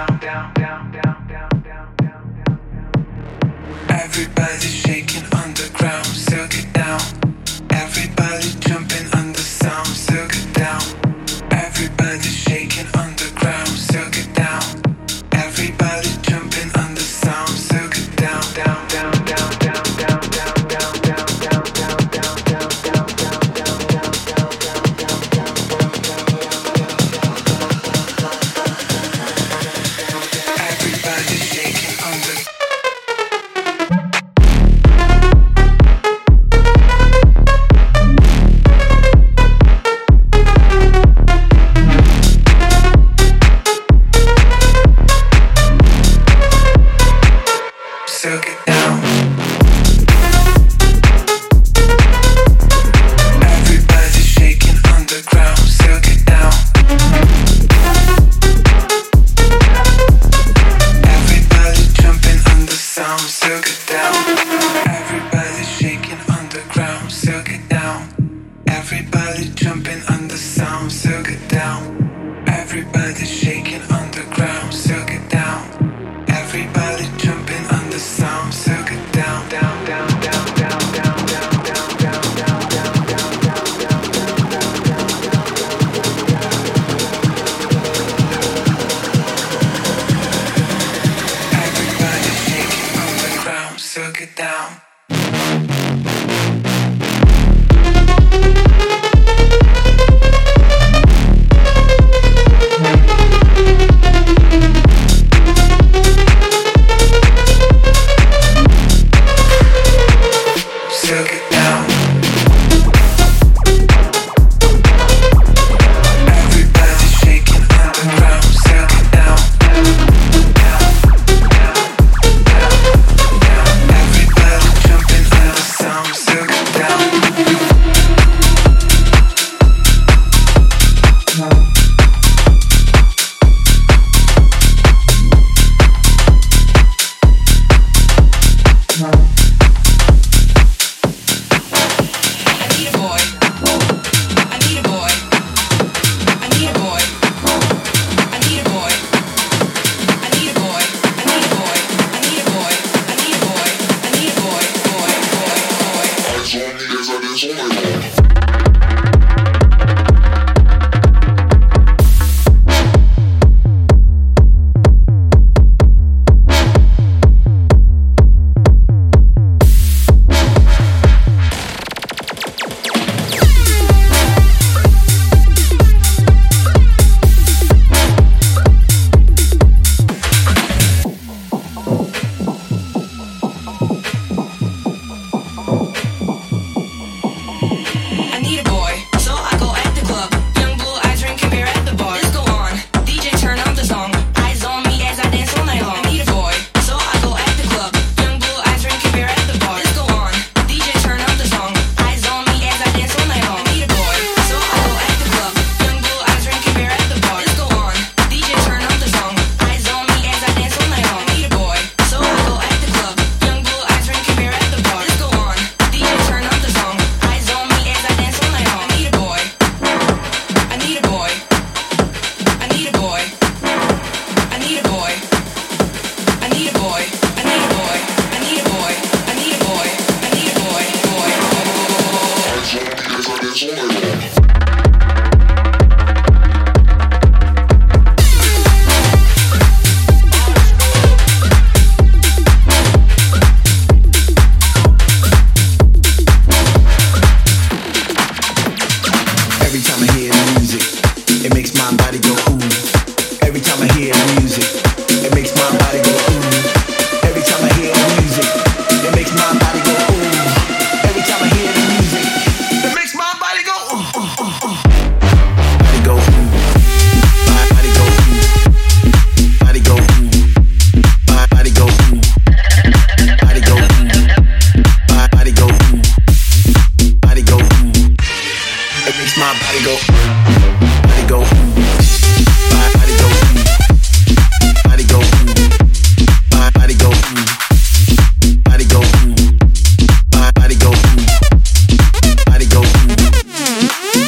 Everybody shaking on the ground, so get down. Everybody jumping on the sound, so get down. Everybody shaking on the ground, so get down. Everybody jumping on the sound, so get down, down, down, down, down, down, down, down, down, down, down, down, down, down, down, down, down, everybody shaking on the so get down. Everybody shaking on the ground, so get down. Everybody jumping on the sound, so get down. Everybody shaking on the ground, so get down. Everybody jumping on the sound, so get down. Everybody shaking on the ground, so get down. Everybody jumping on the sound, so get down, down, down, down, down, down, down, down, down, down, down, down, down, down, everybody shaking on the ground, so get down. So get down. Everybody shaking on the ground, so get down. Everybody jumping on the sound, so get down.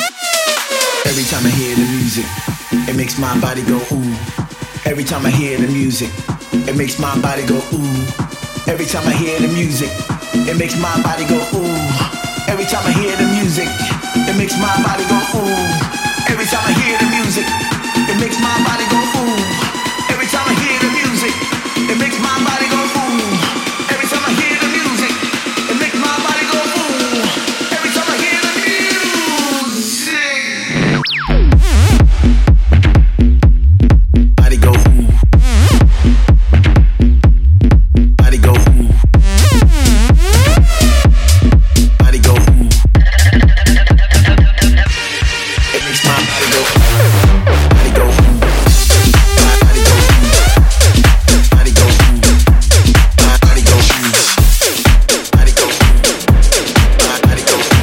Every time I hear the music, it makes my body go ooh. Every time I hear the music, it makes my body go ooh. Every time I hear the music, it makes my body go ooh. Every time I hear the music, it makes my body go ooh. Every time I hear the music, it makes my body go ooh. Every time I hear the music, it makes my body go ooh. Every time I hear the music, body go ooh. Body go ooh. Body go ooh. It makes my body go ooh. Body go ooh. Body go ooh. Body go ooh. Body go ooh. Body go ooh. Body go ooh. Body go ooh.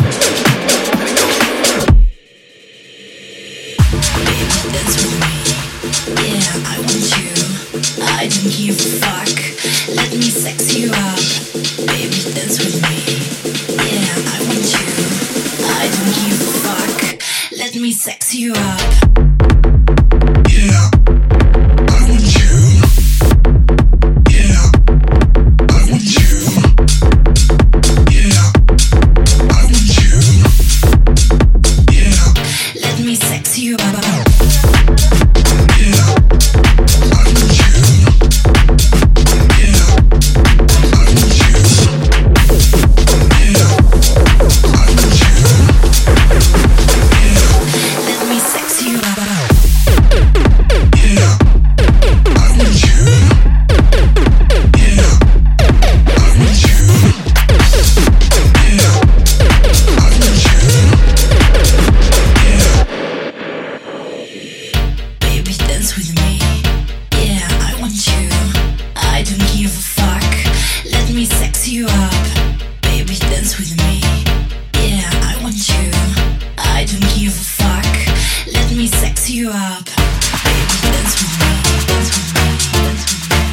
Baby, dance with me. Yeah, I want you. I don't give a fuck. Let me sex you up. Baby, dance with me. Yeah, I want you. I don't give a fuck. Let me sex you up. Yeah, I want you. Yeah, I want you. Yeah, I want you. Yeah, Let me sex you up. yeah, I want you. Yeah, I want you. Yeah, I want you. Yeah, Let me sex you up. yeah, I want you. Yeah, I want you. Yeah, I want you. Yeah. Baby, dance with me. Yeah, I want you. I don't give a fuck. Let me sex you up. Baby, dance with me. Yeah, I want you. I don't give a fuck. Let me sex you up. Baby, dance with me. Dance with me. Dance with me.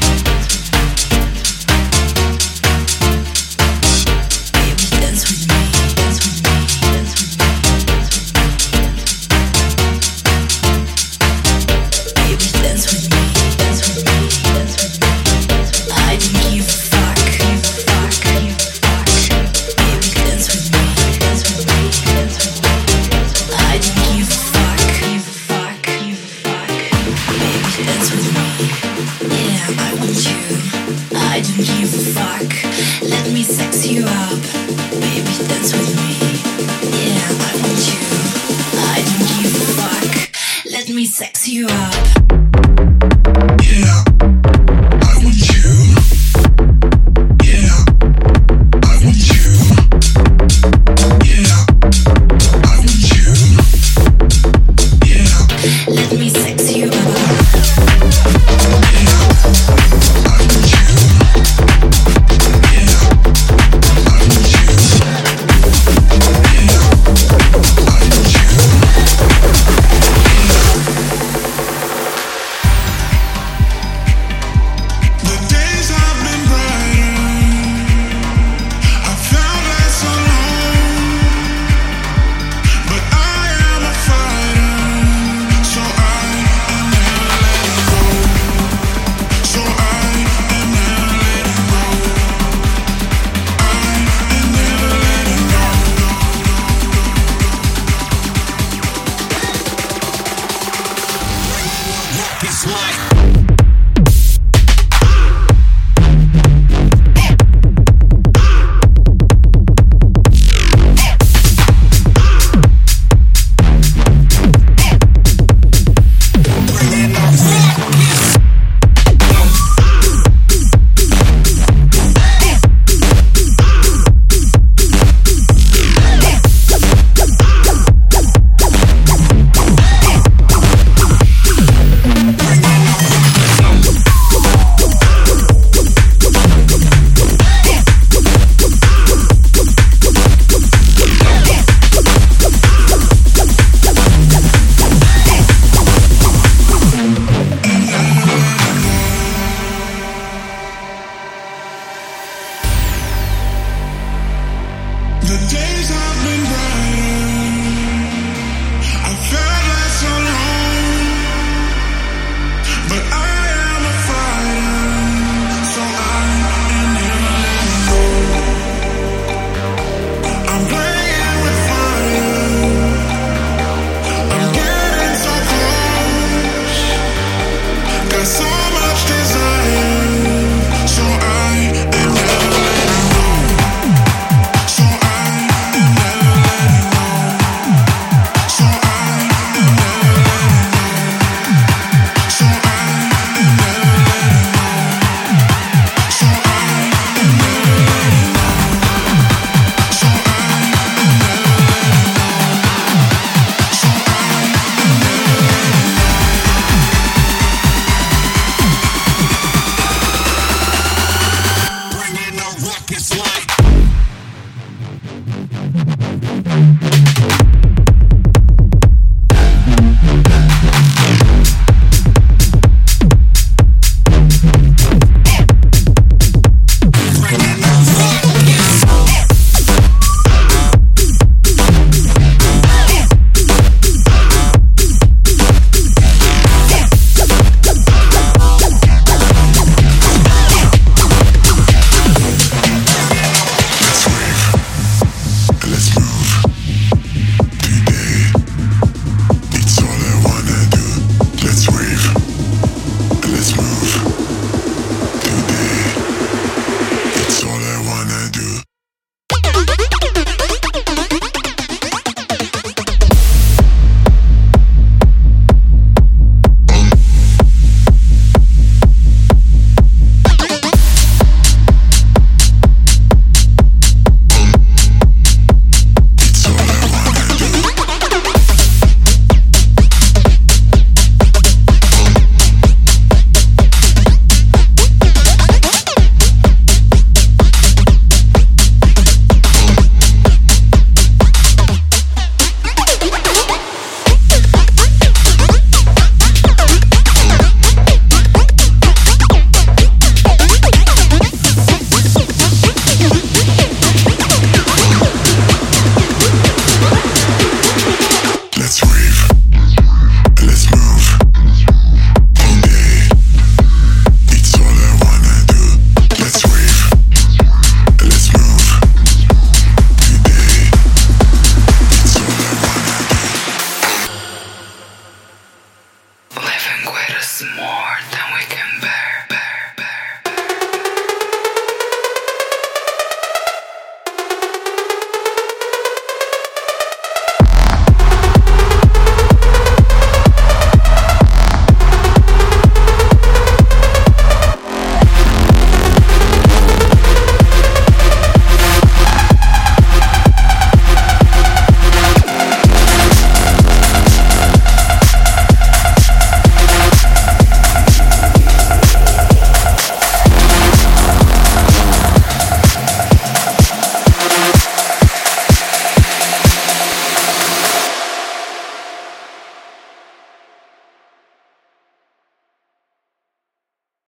Baby, dance with me. Dance with me. Dance with me. Baby, dance with me. Dance with me. Dance with me. I don't give a fuck. Give a fuck. Give a fuck. Baby, dance with me. Dance with me. Dance with me. I don't give a fuck. Give a fuck. Give a fuck. Baby, dance with me. Yeah, I want you. I don't give a fuck. Let me sex you up. Baby, dance with me. Yeah, I want you. I don't give a fuck. Let me sex you up.